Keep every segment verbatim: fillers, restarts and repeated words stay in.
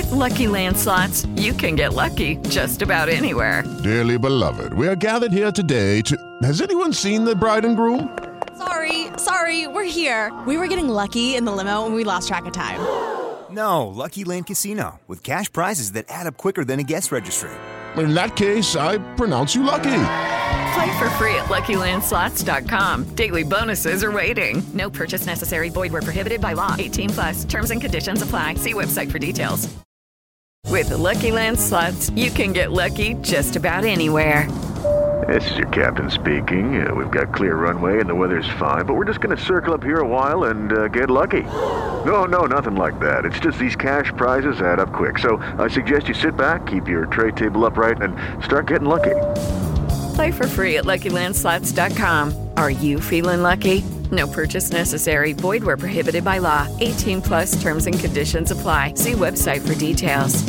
With Lucky Land Slots, you can get lucky just about anywhere. Dearly beloved, we are gathered here today to... Has anyone seen the bride and groom? Sorry, sorry, we're here. We were getting lucky in the limo and we lost track of time. No, Lucky Land Casino, with cash prizes that add up quicker than a guest registry. In that case, I pronounce you lucky. Play for free at Lucky Land Slots dot com. Daily bonuses are waiting. No purchase necessary. Void where prohibited by law. eighteen plus. Terms and conditions apply. See website for details. With the Lucky Land Slots, you can get lucky just about anywhere. This is your captain speaking. Uh, we've got clear runway and the weather's fine, but we're just going to circle up here a while and uh, get lucky. No, no, nothing like that. It's just these cash prizes add up quick. So I suggest you sit back, keep your tray table upright, and start getting lucky. Play for free at Lucky Land Slots dot com. Are you feeling lucky? No purchase necessary. Void where prohibited by law. eighteen plus terms and conditions apply. See website for details.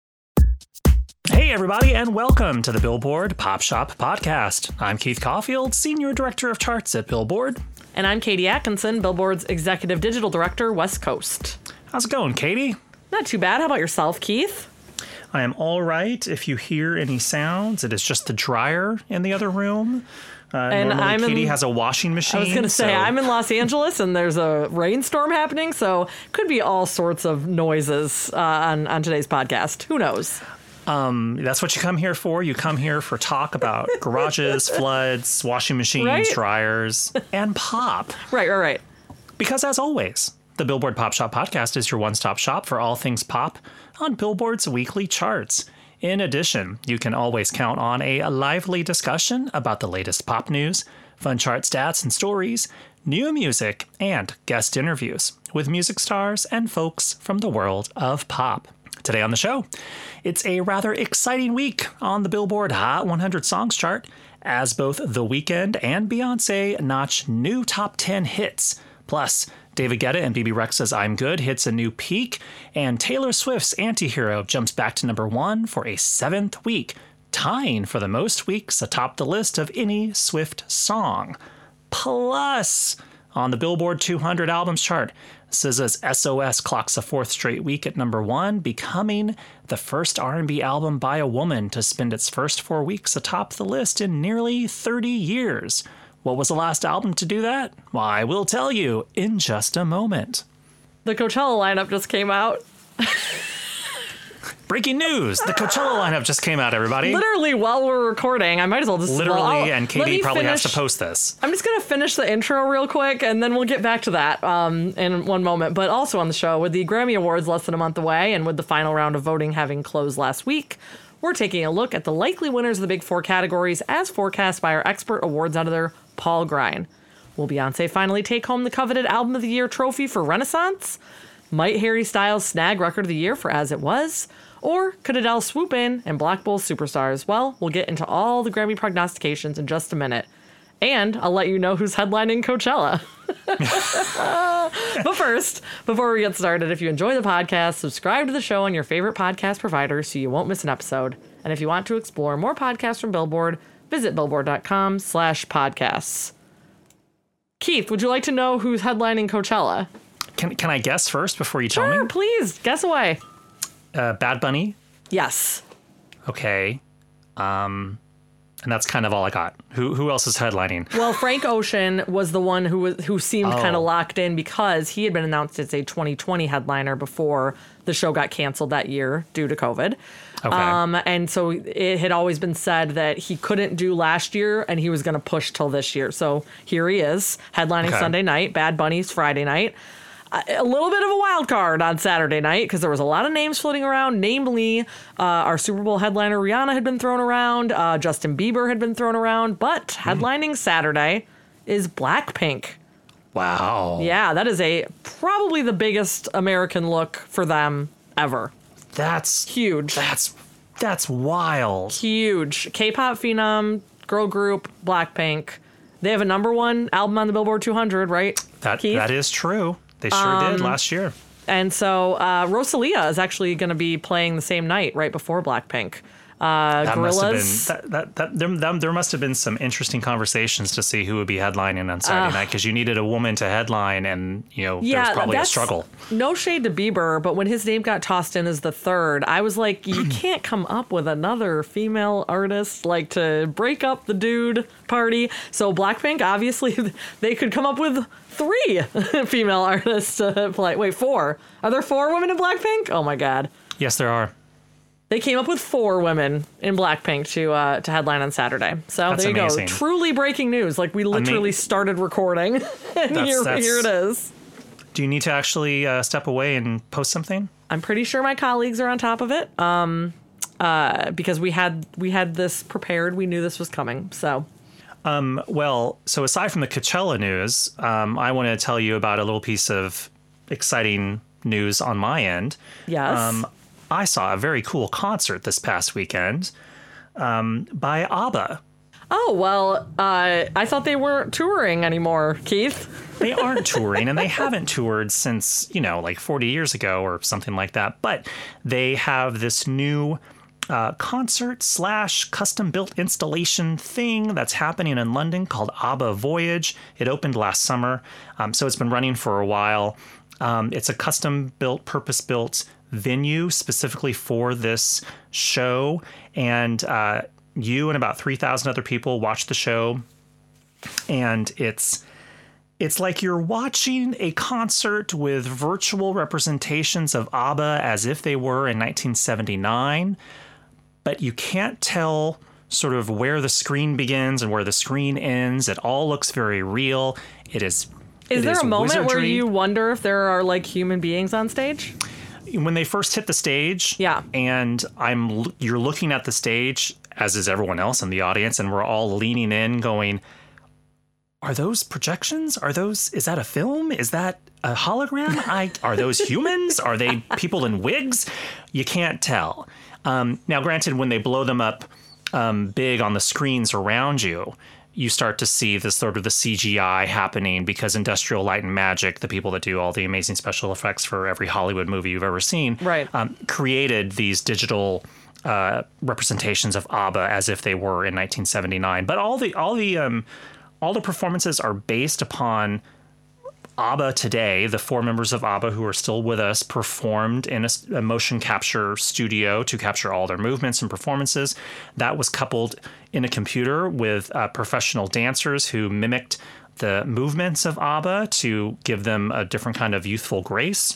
Hey, everybody, and welcome to the Billboard Pop Shop Podcast. I'm Keith Caulfield, Senior Director of Charts at Billboard. And I'm Katie Atkinson, Billboard's Executive Digital Director, West Coast. How's it going, Katie? Not too bad. How about yourself, Keith? I am all right. If you hear any sounds, it is just the dryer in the other room. Uh, and normally I'm Katie in, has a washing machine. I was going to say, so. I'm in Los Angeles, and there's a rainstorm happening, so could be all sorts of noises uh, on, on today's podcast. Who knows? Um, that's what you come here for. You come here for talk about garages, floods, washing machines, right? dryers, and pop. Right, right, right. Because as always, the Billboard Pop Shop Podcast is your one-stop shop for all things pop on Billboard's weekly charts. In addition, you can always count on a lively discussion about the latest pop news, fun chart stats and stories, new music, and guest interviews with music stars and folks from the world of pop. Today on the show, it's a rather exciting week on the Billboard Hot one hundred Songs chart, as both The Weeknd and Beyoncé notch new top ten hits. Plus, David Guetta and B B Rexha's I'm Good hits a new peak, and Taylor Swift's Antihero jumps back to number one for a seventh week, tying for the most weeks atop the list of any Swift song. Plus, on the Billboard two hundred Albums chart, S Z A's S O S clocks a fourth straight week at number one, becoming the first R and B album by a woman to spend its first four weeks atop the list in nearly thirty years. What was the last album to do that? Well, I will tell you in just a moment. The Coachella lineup just came out. Breaking news! The Coachella lineup just came out, everybody. Literally while we're recording. I might as well just... Literally, well, and Katie probably finish, has to post this. I'm just going to finish the intro real quick, and then we'll get back to that um, in one moment. But also on the show, with the Grammy Awards less than a month away, and with the final round of voting having closed last week, we're taking a look at the likely winners of the big four categories as forecast by our expert awards editor, Paul Grine. Will Beyoncé finally take home the coveted Album of the Year trophy for Renaissance? Might Harry Styles snag Record of the Year for As It Was? Or could Adele swoop in and blackball superstars? Well, we'll get into all the Grammy prognostications in just a minute. And I'll let you know who's headlining Coachella. But first, before we get started, if you enjoy the podcast, subscribe to the show on your favorite podcast provider so you won't miss an episode. And if you want to explore more podcasts from Billboard, visit billboard.com slash podcasts. Keith, would you like to know who's headlining Coachella? Can can I guess first before you tell Sure, me? please. Guess away. Uh, Bad Bunny? Yes. Okay. Um, and that's kind of all I got. Who who else is headlining? Well, Frank Ocean was the one who was who seemed Oh. kind of locked in because he had been announced as a twenty twenty headliner before the show got canceled that year due to COVID. Okay. Um, and so it had always been said that he couldn't do last year and he was going to push till this year. So here he is, headlining Okay. Sunday night, Bad Bunny's Friday night. A little bit of a wild card on Saturday night because there was a lot of names floating around. Namely, uh, our Super Bowl headliner Rihanna had been thrown around. Uh, Justin Bieber had been thrown around. But headlining mm. Saturday is Blackpink. Wow. Yeah, that is a probably the biggest American look for them ever. That's huge. That's that's wild. Huge. K-pop phenom, girl group, Blackpink. They have a number one album on the Billboard two hundred, right? That Keith? that is true. They sure Um, did last year. And so uh, Rosalia is actually going to be playing the same night right before Blackpink. Uh, that Gorillaz. must have been that, that, that there, that, there must have been some interesting conversations to see who would be headlining on Saturday uh, night, because you needed a woman to headline, and you know yeah, there was probably that's, a struggle. No shade to Bieber, but when his name got tossed in as the third, I was like, you can't come up with another female artist like to break up the dude party. So Blackpink, obviously, they could come up with three female artists to play. Wait, four? Are there four women in Blackpink? Oh my God. Yes, there are. They came up with four women in Blackpink to uh, to headline on Saturday. So That's there you amazing. go. Truly breaking news. Like we literally Ama- started recording, and that's, here, that's, here it is. Do you need to actually uh, step away and post something? I'm pretty sure my colleagues are on top of it. Um, uh, because we had we had this prepared. We knew this was coming. So. Um, well, so aside from the Coachella news, um, I want to tell you about a little piece of exciting news on my end. Yes. Um, I saw a very cool concert this past weekend um, by ABBA. Oh, well, uh, I thought they weren't touring anymore, Keith. They aren't touring, and they haven't toured since, you know, like forty years ago or something like that. But they have this new uh, concert slash custom built installation thing that's happening in London called ABBA Voyage. It opened last summer, um, so it's been running for a while. Um, it's a custom built, purpose built venue specifically for this show, and uh, you and about three thousand other people watch the show, and it's it's like you're watching a concert with virtual representations of ABBA as if they were in nineteen seventy-nine, but you can't tell sort of where the screen begins and where the screen ends. It all looks very real. It is. Is it there is a moment wizardry. where you wonder if there are like human beings on stage? When they first hit the stage, yeah, and I'm you're looking at the stage, as is everyone else in the audience, and we're all leaning in going, are those projections? Are those, is that a film? Is that a hologram? I Are those humans? Are they people in wigs? You can't tell. Um, now, granted, when they blow them up um, big on the screens around you, you start to see this sort of the C G I happening, because Industrial Light and Magic, the people that do all the amazing special effects for every Hollywood movie you've ever seen, right. um, created these digital uh, representations of ABBA as if they were in nineteen seventy-nine. But all the all the um, all the performances are based upon ABBA today. The four members of ABBA who are still with us performed in a, a motion capture studio to capture all their movements and performances. That was coupled in a computer with uh, professional dancers who mimicked the movements of ABBA to give them a different kind of youthful grace.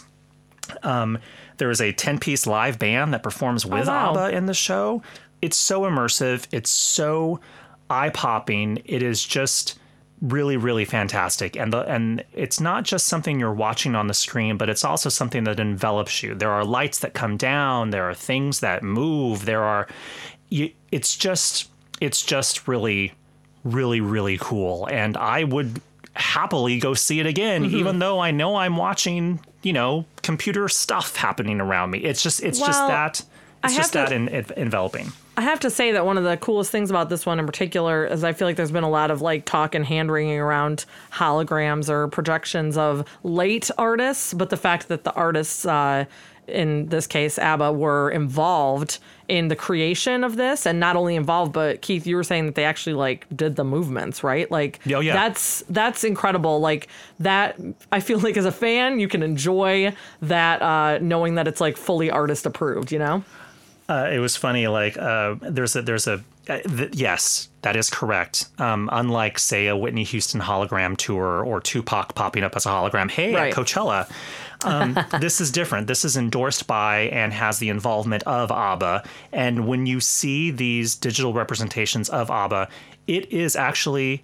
Um, there is a ten-piece live band that performs with oh, wow. ABBA in the show. It's so immersive. It's so eye-popping. It is just really, really fantastic. And the, and it's not just something you're watching on the screen, but it's also something that envelops you. There are lights that come down. There are things that move. There are, you, it's just, it's just really, really, really cool. And I would happily go see it again, mm-hmm. even though I know I'm watching, you know, computer stuff happening around me. It's just, it's well, just that, it's just to- that en- en- enveloping. I have to say that one of the coolest things about this one in particular is I feel like there's been a lot of like talk and hand wringing around holograms or projections of late artists, but the fact that the artists, uh, in this case, ABBA, were involved in the creation of this, and not only involved, but Keith, you were saying that they actually like did the movements, right? Like, oh, yeah. that's that's incredible. Like that, I feel like as a fan, you can enjoy that, uh, knowing that it's like fully artist approved, you know? Uh, it was funny, like, uh, there's a, there's a, uh, th- yes, that is correct. Um, unlike, say, a Whitney Houston hologram tour or Tupac popping up as a hologram, hey, right. at Coachella, um, this is different. This is endorsed by and has the involvement of ABBA. And when you see these digital representations of ABBA, it is actually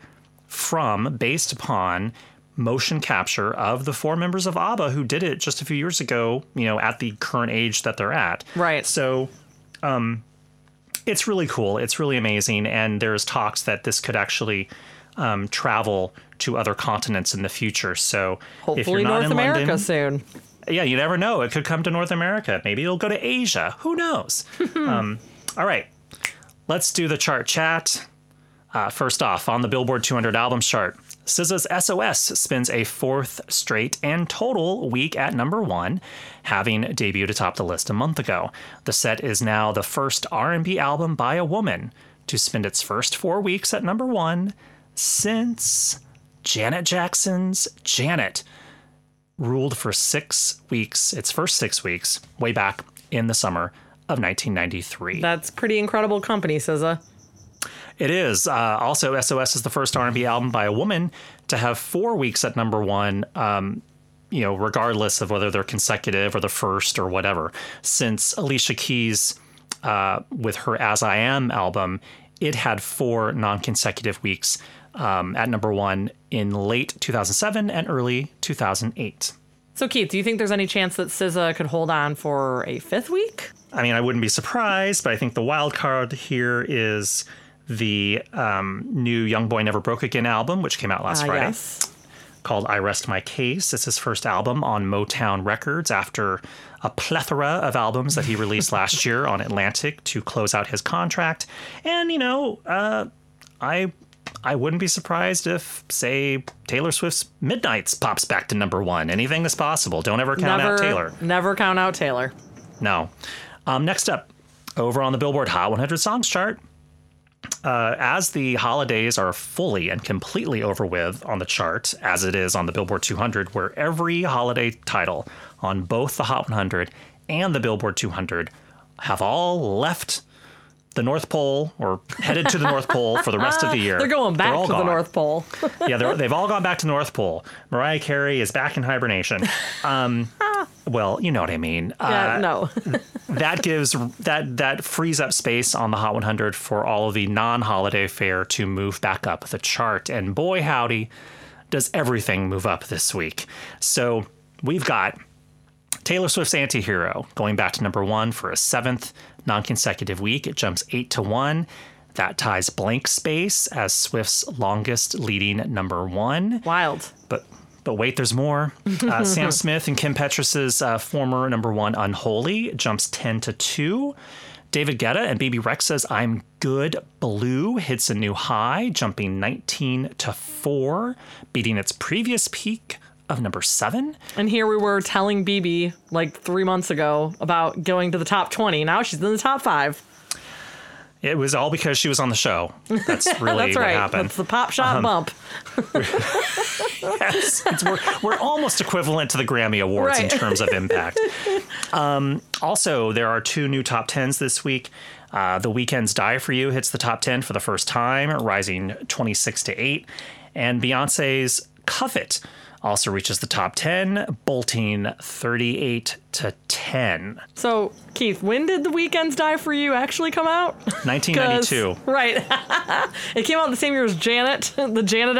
from, based upon, motion capture of the four members of ABBA who did it just a few years ago, you know, at the current age that they're at. Right. So... Um, it's really cool. It's really amazing. And there's talks that this could actually um, travel to other continents in the future. So hopefully if you're not North in America London, soon. Yeah, you never know. It could come to North America. Maybe it'll go to Asia. Who knows? um, all right. Let's do the chart chat. Uh, first off, on the Billboard two hundred albums chart, S Z A's S O S spends a fourth straight and total week at number one, having debuted atop the list a month ago. The set is now the first R and B album by a woman to spend its first four weeks at number one since Janet Jackson's Janet ruled for six weeks, its first six weeks, way back in the summer of nineteen ninety-three. That's pretty incredible company, S Z A. It is. Uh, also, S O S is the first R and B album by a woman to have four weeks at number one, um, you know, regardless of whether they're consecutive or the first or whatever. Since Alicia Keys, uh, with her As I Am album, it had four non-consecutive weeks um, at number one in late two thousand seven and early two thousand eight. So, Keith, do you think there's any chance that S Z A could hold on for a fifth week? I mean, I wouldn't be surprised, but I think the wild card here is the um, new Young Boy Never Broke Again album, which came out last uh, Friday, yes. called I Rest My Case. It's his first album on Motown Records after a plethora of albums that he released last year on Atlantic to close out his contract. And, you know, uh, I I wouldn't be surprised if, say, Taylor Swift's Midnights pops back to number one. Anything is possible. Don't ever count never, out Taylor. Never count out Taylor. No. Um, next up, over on the Billboard Hot one hundred Songs chart, Uh, as the holidays are fully and completely over with on the chart, as it is on the Billboard two hundred, where every holiday title on both the Hot one hundred and the Billboard two hundred have all left the North Pole or headed to the North Pole for the rest of the year. They're going back they're to gone. the North Pole. Yeah, they're, they've all gone back to the North Pole. Mariah Carey is back in hibernation. Um, well, you know what I mean. Yeah, uh, no. that gives that that frees up space on the Hot one hundred for all of the non-holiday fare to move back up the chart. And boy, howdy, does everything move up this week. So we've got Taylor Swift's Anti-Hero going back to number one for a seventh non-consecutive week. It jumps eight to one. That ties Blank Space as Swift's longest leading number one. Wild. But but wait, there's more. Uh, Sam Smith and Kim Petras' uh, former number one Unholy jumps ten to two. David Guetta and B B Rexha's I'm Good Blue hits a new high, jumping nineteen to four, beating its previous peak of number seven. And here we were telling B B like three months ago about going to the top twenty. Now she's in the top five. It was all because she was on the show. That's really That's what right. happened. That's the pop shot Um, bump. Yes, it's, we're, we're almost equivalent to the Grammy Awards Right. in terms of impact. Um, also, there are two new top tens this week. Uh, the Weeknd's Die For You hits the top ten for the first time, rising twenty-six to eight. And Beyonce's Covet also reaches the top ten, bolting thirty-eight to ten. So, Keith, when did The Weeknd's Die For You actually come out? nineteen ninety-two. 'Cause- Right. It came out the same year as Janet, the Janet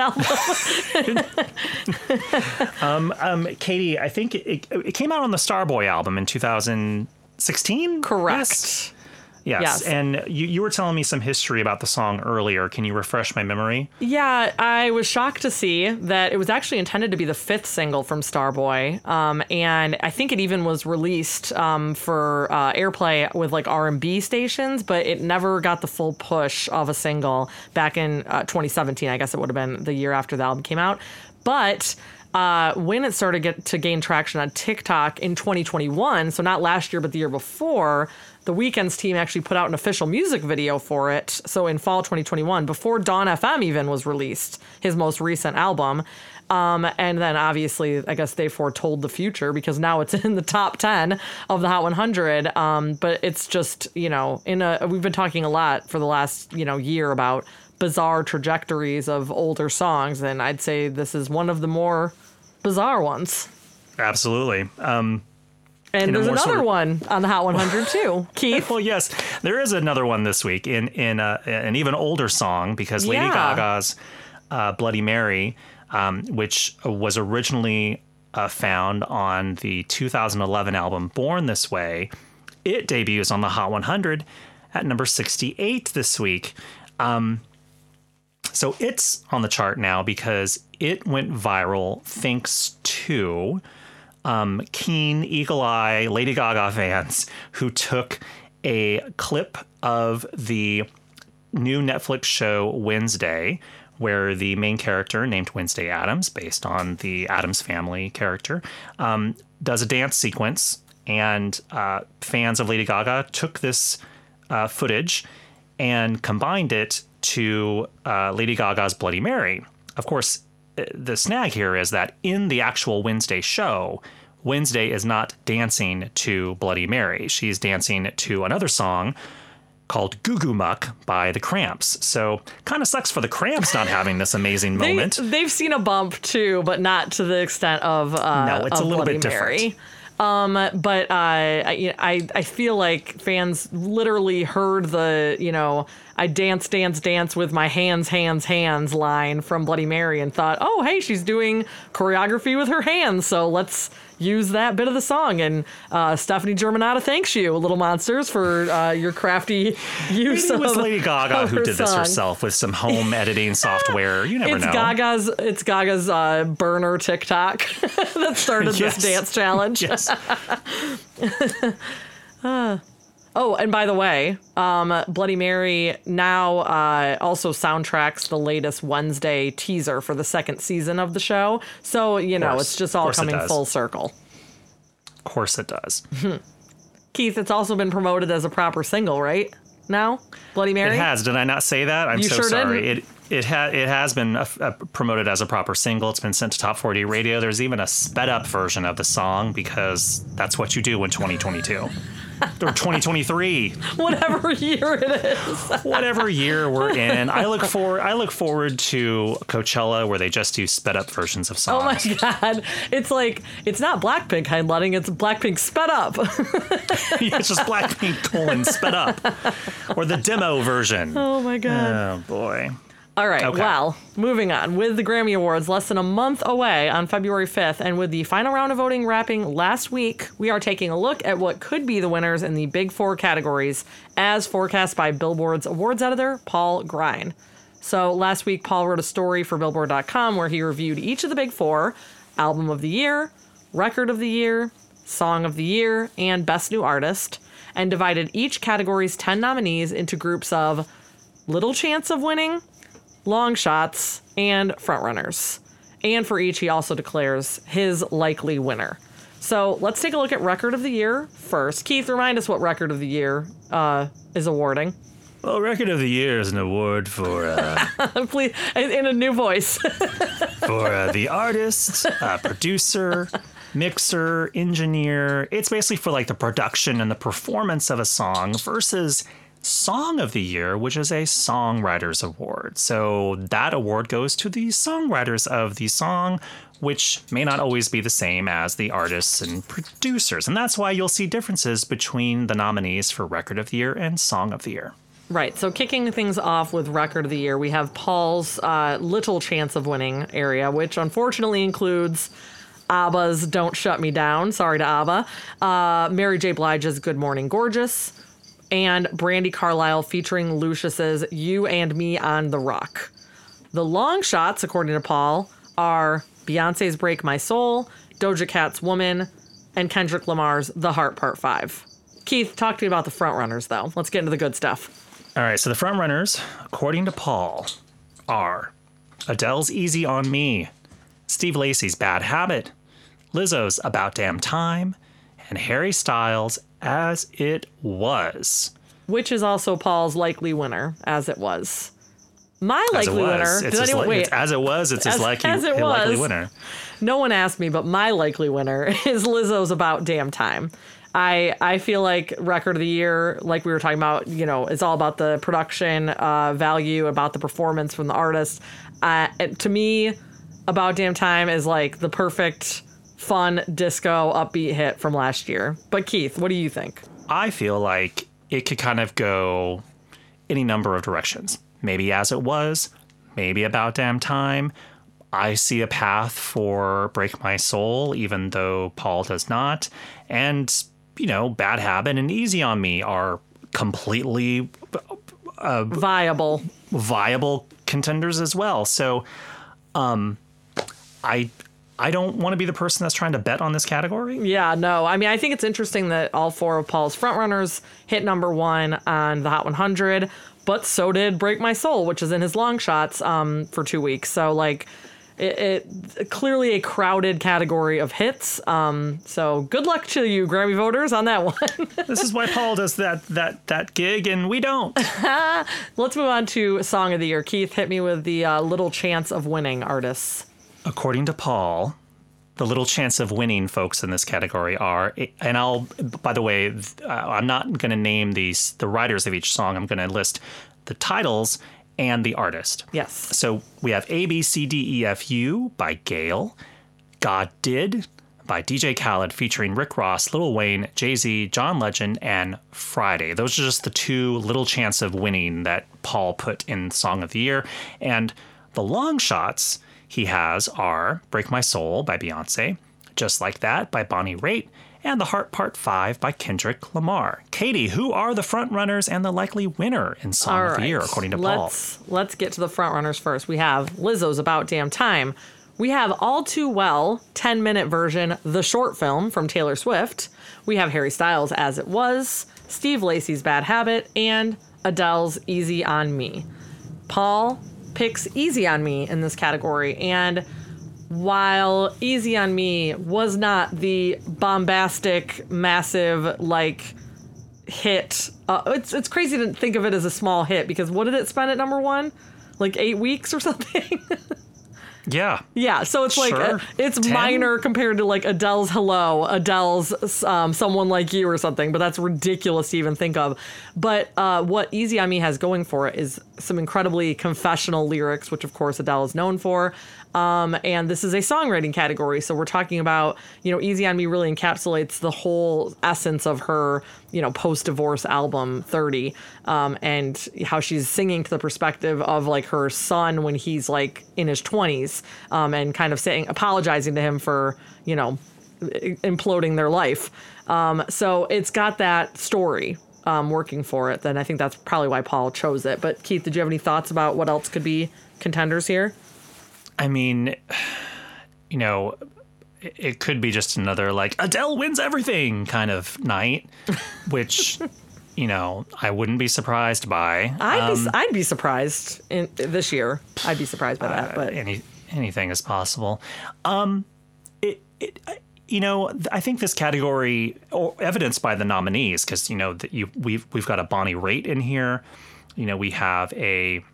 album. um, um, Katie, I think it, it came out on the Starboy album in two thousand sixteen? Correct. Yes. Yes. Yes. And you, you were telling me some history about the song earlier. Can you refresh my memory? Yeah, I was shocked to see that it was actually intended to be the fifth single from Starboy. Um, and I think it even was released um, for uh, airplay with like R and B stations, but it never got the full push of a single back in uh, twenty seventeen. I guess it would have been the year after the album came out. But uh, when it started get to gain traction on TikTok in twenty twenty-one, so not last year, but the year before, the Weeknd's team actually put out an official music video for it. So in fall twenty twenty-one, before Dawn F M even was released, his most recent album. Um, and then obviously, I guess they foretold the future because now it's in the top ten of the Hot one hundred. Um, but it's just, you know, in a, we've been talking a lot for the last, you know, year about bizarre trajectories of older songs. And I'd say this is one of the more bizarre ones. Absolutely. Um, And there's another sort of... one on the Hot one hundred too, Keith. Well, yes, there is another one this week in in uh, an even older song because Lady Yeah. Gaga's uh, Bloody Mary, um, which was originally uh, found on the two thousand eleven album Born This Way, it debuts on the Hot one hundred at number sixty-eight this week. Um, so it's on the chart now because it went viral thanks to Um, keen, eagle-eye Lady Gaga fans who took a clip of the new Netflix show Wednesday, where the main character, named Wednesday Addams, based on the Addams Family character, um, does a dance sequence. And uh, fans of Lady Gaga took this uh, footage and combined it to uh, Lady Gaga's Bloody Mary. Of course, the snag here is that in the actual Wednesday show, Wednesday is not dancing to Bloody Mary. She's dancing to another song called Goo Goo Muck by the Cramps. So kind of sucks for the Cramps not having this amazing moment. They, they've seen a bump too, but not to the extent of uh, no, it's of a little Bloody bit different. Mary. Um, but uh, I, I I feel like fans literally heard the, you know, I dance, dance, dance with my hands, hands, hands line from Bloody Mary and thought, oh, hey, she's doing choreography with her hands, so let's use that bit of the song. And uh, Stephanie Germanotta thanks you, Little Monsters, for uh, your crafty use Maybe of it was Lady Gaga who did song. this herself with some home editing software. You never it's know. Gaga's, it's Gaga's uh, burner TikTok that started Yes. this dance challenge. Yes. uh, oh, and by the way, um, Bloody Mary now uh, also soundtracks the latest Wednesday teaser for the second season of the show. So, you know, course. it's just all Of course it coming does. full circle. Of course it does. Keith, it's also been promoted as a proper single, right? Now? Bloody Mary? It has. Did I not say that? I'm You so sure sorry. didn't. It it ha- it has been uh, uh, promoted as a proper single. It's been sent to Top forty Radio. There's even a sped up version of the song because that's what you do in twenty twenty-two. Or twenty twenty-three. Whatever year it is. Whatever year we're in. I look for I look forward to Coachella where they just do sped up versions of Oh my songs. God. It's like, it's not Blackpink headlining, it's Blackpink sped up. It's just Blackpink colon sped up. Or the demo version. Oh my God. Oh boy. All right, Okay. well, moving on. With the Grammy Awards less than a month away on February fifth, and with the final round of voting wrapping last week, we are taking a look at what could be the winners in the big four categories, as forecast by Billboard's awards editor, Paul Grein. So last week, Paul wrote a story for Billboard dot com where he reviewed each of the big four: Album of the Year, Record of the Year, Song of the Year, and Best New Artist, and divided each category's ten nominees into groups of little chance of winning, long shots, and frontrunners. And for each, he also declares his likely winner. So let's take a look at Record of the Year first. Keith, remind us what Record of the Year uh, is awarding. Well, Record of the Year is an award for uh, Please, in in a new voice. for uh, the artist, uh, producer, mixer, engineer. It's basically for like the production and the performance of a song versus Song of the Year, which is a songwriters award. So that award goes to the songwriters of the song, which may not always be the same as the artists and producers. And that's why you'll see differences between the nominees for Record of the Year and Song of the Year. Right, so kicking things off with Record of the Year, we have Paul's uh, little chance of winning area, which unfortunately includes ABBA's Don't Shut Me Down, sorry to ABBA, uh, Mary J. Blige's Good Morning Gorgeous, and Brandi Carlile featuring Lucius's You and Me on the Rock. The long shots, according to Paul, are Beyonce's Break My Soul, Doja Cat's Woman, and Kendrick Lamar's The Heart Part five. Keith, talk to me about the frontrunners, though. Let's get into the good stuff. All right, so the frontrunners, according to Paul, are Adele's Easy on Me, Steve Lacy's Bad Habit, Lizzo's About Damn Time, and Harry Styles' As It Was. Which is also Paul's likely winner, As It Was. My As it likely was. winner. It's Did his anyone li- wait? it's- as it was, it's his As- likely, as it his likely was. winner. No one asked me, but my likely winner is Lizzo's About Damn Time. I I feel like Record of the Year, like we were talking about, you know, it's all about the production uh, value, about the performance from the artist. Uh, it- to me, About Damn Time is like the perfect, fun, disco, upbeat hit from last year. But Keith, what do you think? I feel like it could kind of go any number of directions. Maybe As It Was, maybe About Damn Time. I see a path for Break My Soul, even though Paul does not. And, you know, Bad Habit and Easy on Me are completely uh, Viable. viable contenders as well. So, um, I I don't want to be the person that's trying to bet on this category. Yeah, no. I mean, I think it's interesting that all four of Paul's frontrunners hit number one on the Hot one hundred, but so did Break My Soul, which is in his long shots um, for two weeks. So, like, it, it clearly a crowded category of hits. Um, so good luck to you, Grammy voters, on that one. This is why Paul does that that that gig and we don't. Let's move on to Song of the Year. Keith, hit me with the uh, little chance of winning artists. According to Paul, the little chance of winning folks in this category are, and I'll, by the way, I'm not going to name these the writers of each song. I'm going to list the titles and the artist. Yes. So we have A, B, C, D, E, F, U by Gail, God Did by D J Khaled featuring Rick Ross, Lil Wayne, Jay-Z, John Legend, and Friday. Those are just the two little chance of winning that Paul put in Song of the Year. And the long shots he has are Break My Soul by Beyonce, Just Like That by Bonnie Raitt, and The Heart Part five by Kendrick Lamar. Katie, who are the front runners and the likely winner in Song All of right. the Year, according to let's, Paul? Let's get to the front runners first. We have Lizzo's About Damn Time. We have All Too Well, ten-minute version, the short film from Taylor Swift. We have Harry Styles' As It Was, Steve Lacy's Bad Habit, and Adele's Easy on Me. Paul picks Easy on Me in this category, and while Easy on Me was not the bombastic, massive, like, hit, uh, it's it's crazy to think of it as a small hit, because what did it spend at number one? Like eight weeks or something? Yeah. Yeah, so it's like, Sure. uh, it's ten? minor compared to like Adele's Hello, Adele's um, Someone Like You or something, but that's ridiculous to even think of. But uh, what Easy on Me has going for it is some incredibly confessional lyrics, which of course Adele is known for. Um, and this is a songwriting category. So we're talking about, you know, Easy on Me really encapsulates the whole essence of her, you know, post-divorce album thirty, um, and how she's singing to the perspective of like her son when he's like in his twenties, um, and kind of saying, apologizing to him for, you know, imploding their life. Um, so it's got that story um, working for it. Then I think that's probably why Paul chose it. But Keith, did you have any thoughts about what else could be contenders here? I mean, you know, it, it could be just another like Adele wins everything kind of night, which, you know, I wouldn't be surprised by. I'd Um, be I'd be surprised in this year. I'd be surprised by that. uh, But any anything is possible. Um, it it. You know, I think this category, or evidenced by the nominees, because you know that you we've we've got a Bonnie Raitt in here. You know, we have a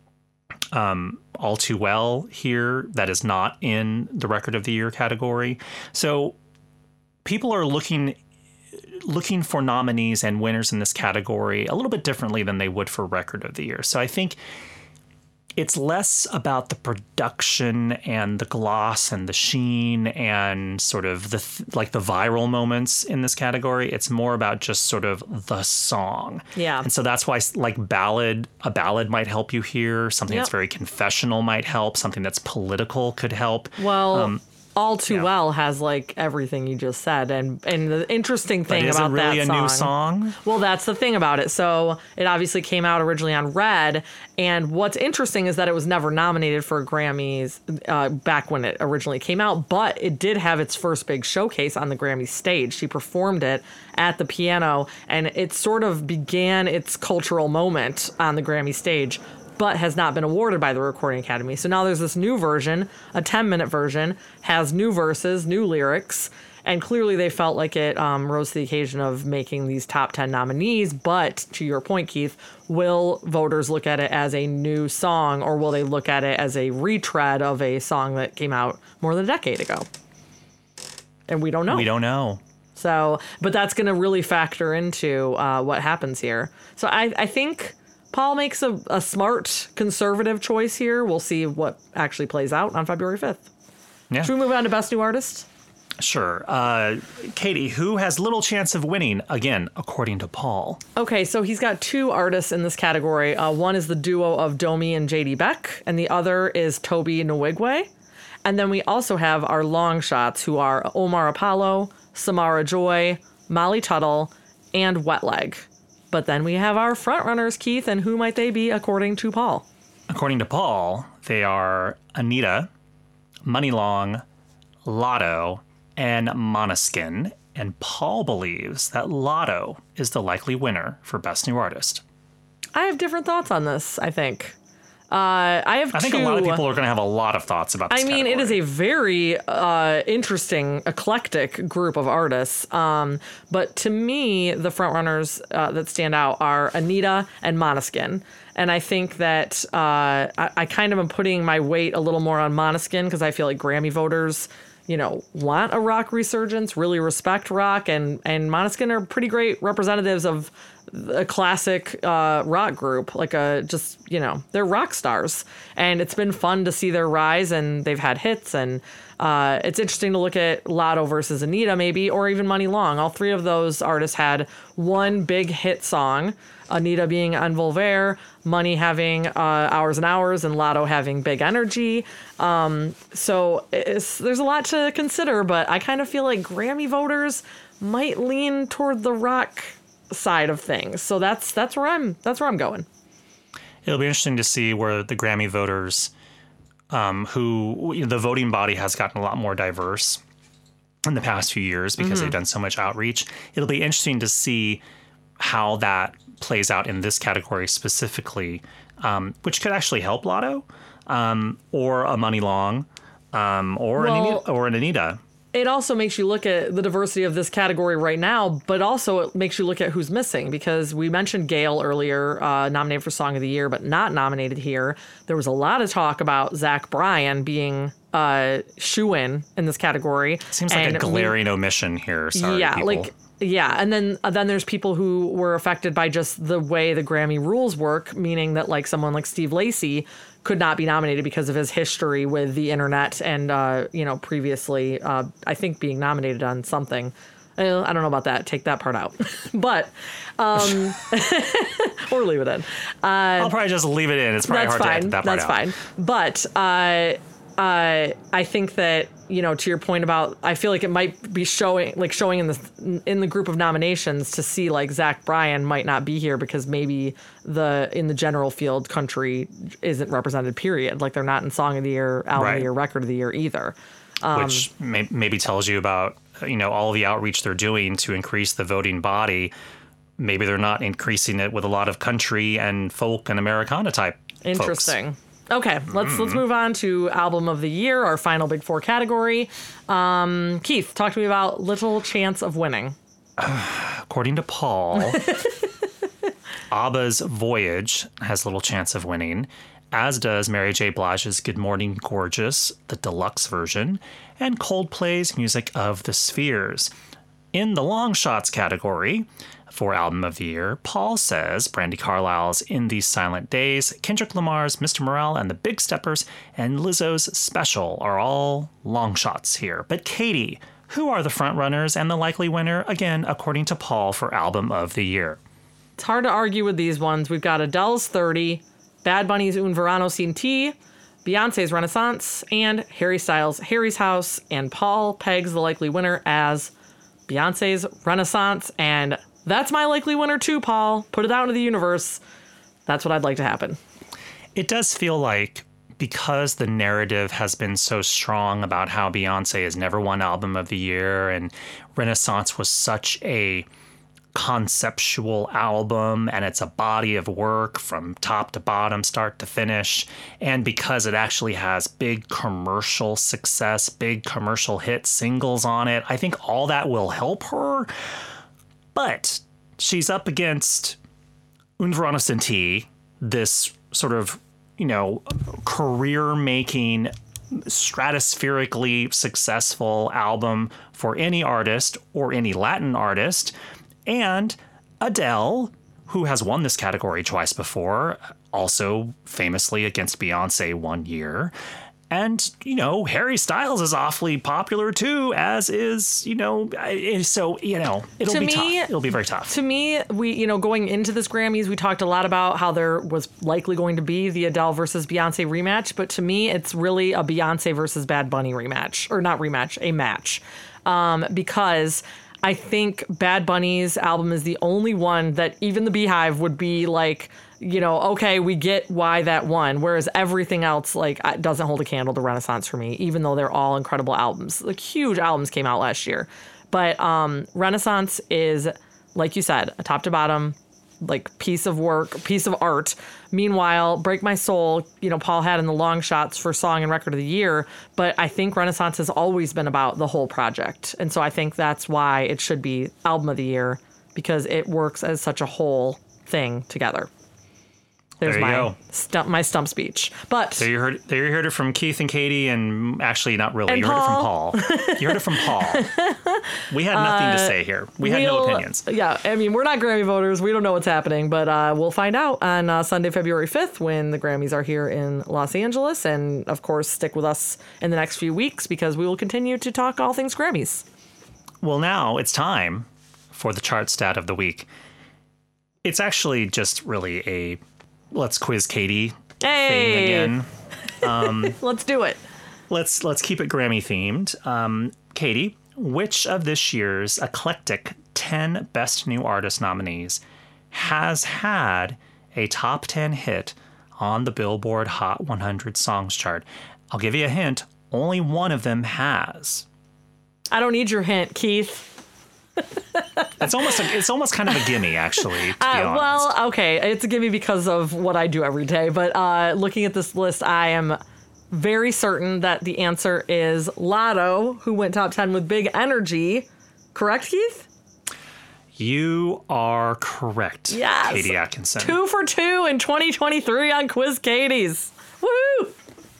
um, All Too Well here that is not in the Record of the Year category. So people are looking looking for nominees and winners in this category a little bit differently than they would for Record of the Year. So I think it's less about the production and the gloss and the sheen and sort of the th- like the viral moments in this category. It's more about just sort of the song. Yeah. And so that's why like ballad, a ballad might help you here. Something Yep. that's very confessional might help. Something that's political could help. well, Um, All Too yeah. Well has like everything you just said, and and the interesting but thing is about it really that a song. new song? Well, that's the thing about it. So it obviously came out originally on Red, and what's interesting is that it was never nominated for Grammys uh, back when it originally came out, but it did have its first big showcase on the Grammy stage. She performed it at the piano, and it sort of began its cultural moment on the Grammy stage, but has not been awarded by the Recording Academy. So now there's this new version, a ten-minute version, has new verses, new lyrics, and clearly they felt like it um, rose to the occasion of making these top ten nominees. But to your point, Keith, will voters look at it as a new song, or will they look at it as a retread of a song that came out more than a decade ago? And we don't know. We don't know. So, but that's going to really factor into uh, what happens here. So I, I think Paul makes a, a smart conservative choice here. We'll see what actually plays out on February fifth. Yeah. Should we move on to Best New Artist? Sure. Uh, Katie, who has little chance of winning, again, according to Paul? Okay, so he's got two artists in this category. Uh, one is the duo of Domi and J D Beck, and the other is Toby Nwigwe. And then we also have our long shots, who are Omar Apollo, Samara Joy, Molly Tuttle, and Wet Leg. But then we have our frontrunners, Keith, and who might they be according to Paul? According to Paul, they are Anita, Money Long, Lotto, and Måneskin. And Paul believes that Lotto is the likely winner for Best New Artist. I have different thoughts on this, I think. Uh, I have I think two. a lot of people are going to have a lot of thoughts about this I mean, category. it is a very uh, interesting, eclectic group of artists. Um, but to me, the frontrunners uh, that stand out are Anita and Måneskin. And I think that uh, I, I kind of am putting my weight a little more on Måneskin because I feel like Grammy voters, you know, want a rock resurgence, really respect rock. And, and Måneskin are pretty great representatives of a classic uh, rock group, like a just, you know, they're rock stars. And it's been fun to see their rise, and they've had hits. And uh, it's interesting to look at Lotto versus Anita, maybe, or even Money Long. All three of those artists had one big hit song, Anita being En Volver, Money having uh, Hours and Hours, and Lotto having Big Energy. Um, so it's, there's a lot to consider, but I kind of feel like Grammy voters might lean toward the rock side of things. So that's that's where I'm that's where I'm going. It'll be interesting to see where the Grammy voters, um, who you know, the voting body has gotten a lot more diverse in the past few years because Mm-hmm. they've done so much outreach. It'll be interesting to see how that plays out in this category specifically, um, which could actually help Lotto, um, or a Money Long, um, or Well, an Anita, or an Anita. It also makes you look at the diversity of this category right now, but also it makes you look at who's missing, because we mentioned Gail earlier, uh, nominated for Song of the Year, but not nominated here. There was a lot of talk about Zach Bryan being uh, shoe-in in this category. Seems like And a glaring we, omission here. Sorry, yeah, people. like yeah, and then uh, then there's people who were affected by just the way the Grammy rules work, meaning that like someone like Steve Lacy could not be nominated because of his history with the internet and, uh, you know, previously, uh, I think being nominated on something. Uh, I don't know about that. Take that part out. But, um, or leave it in. Uh, I'll probably just leave it in. It's probably that's hard fine. to edit that part That's out. fine. But uh, uh, I think that, you know, to your point about, I feel like it might be showing, like showing in the in the group of nominations to see like Zach Bryan might not be here because maybe the in the general field country isn't represented. Period. Like they're not in Song of the Year, Album Right. of the Year, Record of the Year either. Um, Which may, maybe tells you about, you know, all the outreach they're doing to increase the voting body. Maybe they're not increasing it with a lot of country and folk and Americana type Interesting. folks. Okay, let's Mm. let's move on to Album of the Year, our final Big Four category. Um, Keith, talk to me about Little Chance of Winning. According to Paul, ABBA's Voyage has little chance of winning, as does Mary J. Blige's Good Morning Gorgeous, the deluxe version, and Coldplay's Music of the Spheres. In the long shots category, for Album of the Year, Paul says Brandi Carlile's In These Silent Days, Kendrick Lamar's Mister Morale and the Big Steppers, and Lizzo's Special are all long shots here. But Katie, who are the frontrunners and the likely winner, again, according to Paul, for Album of the Year? It's hard to argue with these ones. We've got Adele's thirty, Bad Bunny's Un Verano Sin Ti, Beyonce's Renaissance, and Harry Styles' Harry's House, and Paul pegs the likely winner as Beyonce's Renaissance, and that's my likely winner too, Paul. Put it out into the universe. That's what I'd like to happen. It does feel like, because the narrative has been so strong about how Beyonce has never won Album of the Year and Renaissance was such a conceptual album and it's a body of work from top to bottom, start to finish, and because it actually has big commercial success, big commercial hit singles on it, I think all that will help her. But she's up against Un Verano Sin Ti, this sort of, you know, career-making, stratospherically successful album for any artist or any Latin artist, and Adele, who has won this category twice before, also famously against Beyonce one year. And, you know, Harry Styles is awfully popular too, as is, you know, so, you know, it'll To be me- tough. It'll be very tough. To me, we, you know, going into this Grammys, we talked a lot about how there was likely going to be the Adele versus Beyonce rematch. But to me, it's really a Beyonce versus Bad Bunny rematch, or not rematch, a match. Um, because I think Bad Bunny's album is the only one that even the Beehive would be like, you know, okay, we get why that won. Whereas everything else, like, doesn't hold a candle to Renaissance for me, even though they're all incredible albums. Like, huge albums came out last year. But um, Renaissance is, like you said, a top to bottom, like, piece of work, piece of art. Meanwhile, Break My Soul, you know, Paul had in the long shots for Song and Record of the Year, but I think Renaissance has always been about the whole project. And so I think that's why it should be Album of the Year, because it works as such a whole thing together. There's there you my go. stump, my stump speech. But there you heard, there you heard it from Keith and Katie, and actually not really. And you Paul. heard it from Paul. You heard it from Paul. We had nothing to say here. We had no we'll- opinions. Yeah, I mean, we're not Grammy voters. We don't know what's happening, but uh, we'll find out on uh, Sunday, February fifth, when the Grammys are here in Los Angeles. And of course, stick with us in the next few weeks because we will continue to talk all things Grammys. Well, now it's time for the chart stat of the week. It's actually just really a let's quiz Katie Hey, thing again. Um, let's do it. let's let's keep it Grammy themed. Um, Katie, which of this year's eclectic ten Best New Artist nominees has had a top ten hit on the Billboard Hot one hundred Songs chart? I'll give you a hint. Only one of them has. I don't need your hint, Keith. It's almost a, it's almost kind of a gimme, actually, to be Uh, honest. well, okay, it's a gimme because of what I do every day. But uh, looking at this list, I am very certain that the answer is Lotto, who went top ten with Big Energy. Correct, Keith? You are correct, Yes. Katie Atkinson. Two for two in twenty twenty-three on Quiz Katie's. Woo!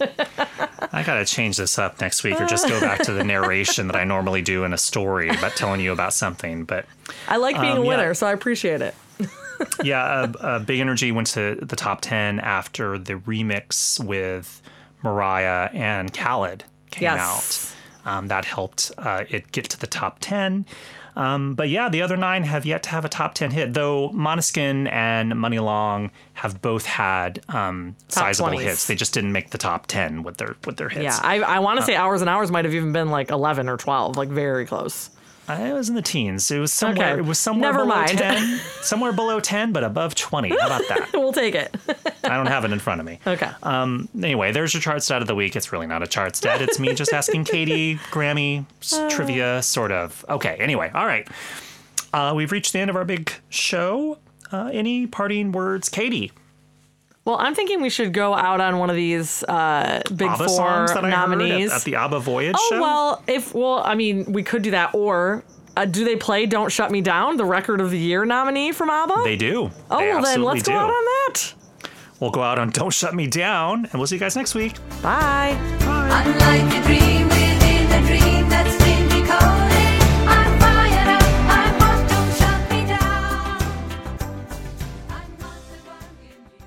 I gotta change this up next week, or just go back to the narration that I normally do in a story about telling you about something. But I like being Um, a winner, yeah. so I appreciate it. yeah, uh, uh, Big Energy went to the top ten after the remix with Mariah and Khaled came Yes. out. Um, that helped uh, it get to the top ten. Um, but yeah, the other nine have yet to have a top ten hit, though Måneskin and Money Long have both had um, Top sizable twenties. hits. They just didn't make the top ten with their with their hits. Yeah, I, I want to say Hours and Hours might have even been like eleven or twelve, like very close. I was in the teens. It was somewhere. Okay. It was somewhere Never below mind. ten. Somewhere below ten, but above twenty. How about that? We'll take it. I don't have it in front of me. Okay. Um. Anyway, there's your chart stat of the week. It's really not a chart stat. It's me just asking Katie Grammy s- trivia, sort of. Okay. Anyway. All right. Uh, we've reached the end of our big show. Uh, any parting words, Katie? Well, I'm thinking we should go out on one of these uh, big ABBA four songs that I nominees. heard at, at the ABBA Voyage oh show? well, if well, I mean, we could do that. Or uh, do they play "Don't Shut Me Down," the Record of the Year nominee from ABBA? They do. Oh, They well, then absolutely let's go do. out on that. We'll go out on Don't Shut Me Down, and we'll see you guys next week. Bye. Unlike a dream within a dream that's been decoded, I'm fired up, I want Don't Shut Me Down. I'm not the one in you.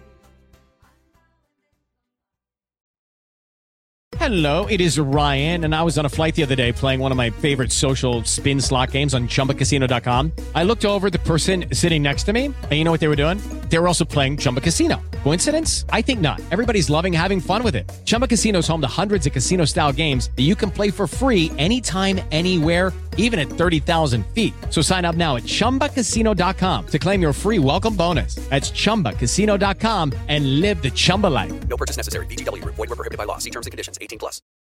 Hello, it is Ryan, and I was on a flight the other day playing one of my favorite social spin slot games on Chumba Casino dot com. I looked over at the person sitting next to me, and you know what they were doing? They were also playing Chumba Casino. Coincidence? I think not. Everybody's loving having fun with it. Chumba Casino is home to hundreds of casino-style games that you can play for free anytime, anywhere, even at thirty thousand feet. So sign up now at Chumba Casino dot com to claim your free welcome bonus. That's Chumba Casino dot com and live the Chumba life. No purchase necessary. V G W. Void where prohibited by law. See terms and conditions. eighteen plus.